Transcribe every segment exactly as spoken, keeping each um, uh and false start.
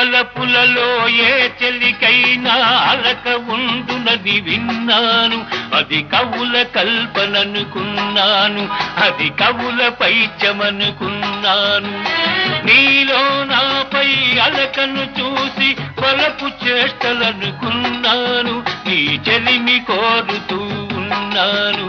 వలపులలో ఏ చెలికైనా అలక ఉండునది విన్నాను. అది కవుల కల్పననుకున్నాను, అది కవుల పైత్యమనుకున్నాను. నీలో నాపై అలకను చూసి వలపు చేష్టలనుకున్నాను. నీ చెలిమి కోరుతూ ఉన్నాను.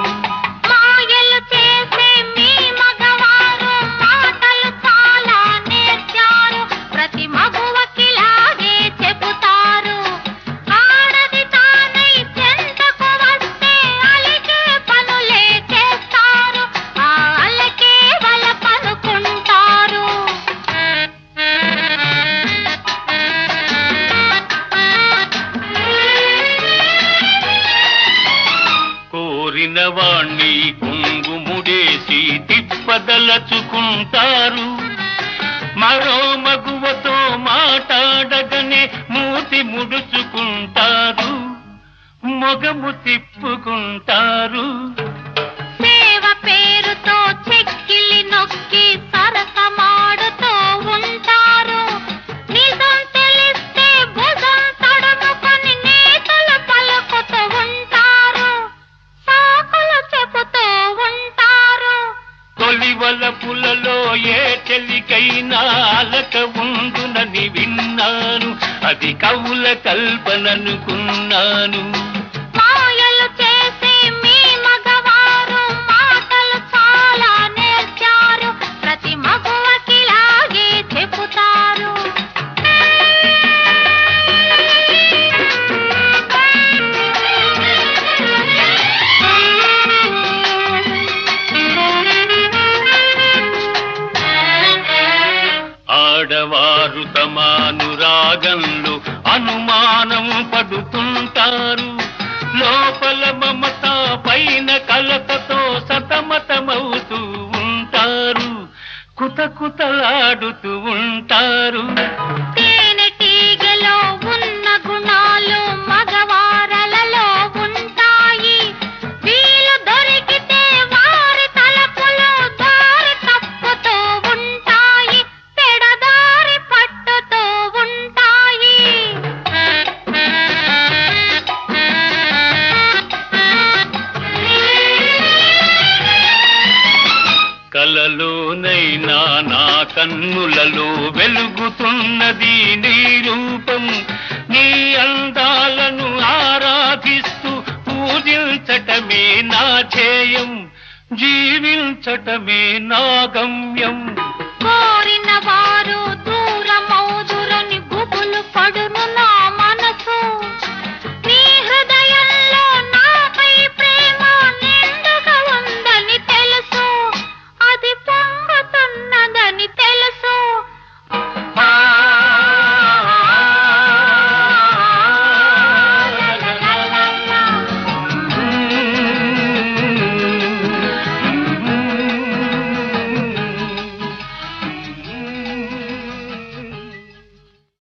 వాణ్ణి కుంగుముడేసి తిప్పదలచుకుంటారు. మరో మగువతో మాట్లాడగనే మూతి ముడుచుకుంటారు, మొగము తిప్పుకుంటారు. సేవ పేరుతో చెక్కిలి నొక్కి సరసమాడుతూ ఉంటారు. నిజం తెలిస్తే భుజం తడుముకొని నేతలు పలుకుతూ ఉంటారు, సాకులు చెబుతూ ఉంటారు. తొలి వలపులలో ఏ చెలికైనా అలక ఉండునని విన్నాను. అది కవుల కల్పననుకున్నాను. మాయలు చేసి మీ మగవారు మాటలు చాలా నేర్చారు. ప్రతి మగువకిలాగే చెబుతారు. ఆడవారు తమ అనురాగంలో అనుమానం పడుతుంటారు. లోపల మమత పైన కలతతో సతమతమవుతూ ఉంటారు, కుత కుతలాడుతూ ఉంటారు. తేనెటీగలో ఉన్న గుణాలు మగవారలలో ఉంటాయి. వీలు దొరికితే వారి తలపులు దారి తప్పుతూ ఉంటాయి, పెడదారి పట్టుతూ ఉంటాయి. కలలోనైనా నా కన్నులలో వెలుగుతున్నది నీ రూపం. నీ అందాలను ఆరాధిస్తూ పూజించటమే నా ధ్యేయం, జీవించటమే నా గమ్యం. కోరిన వారు దూరమౌదురని గుబులు పడును.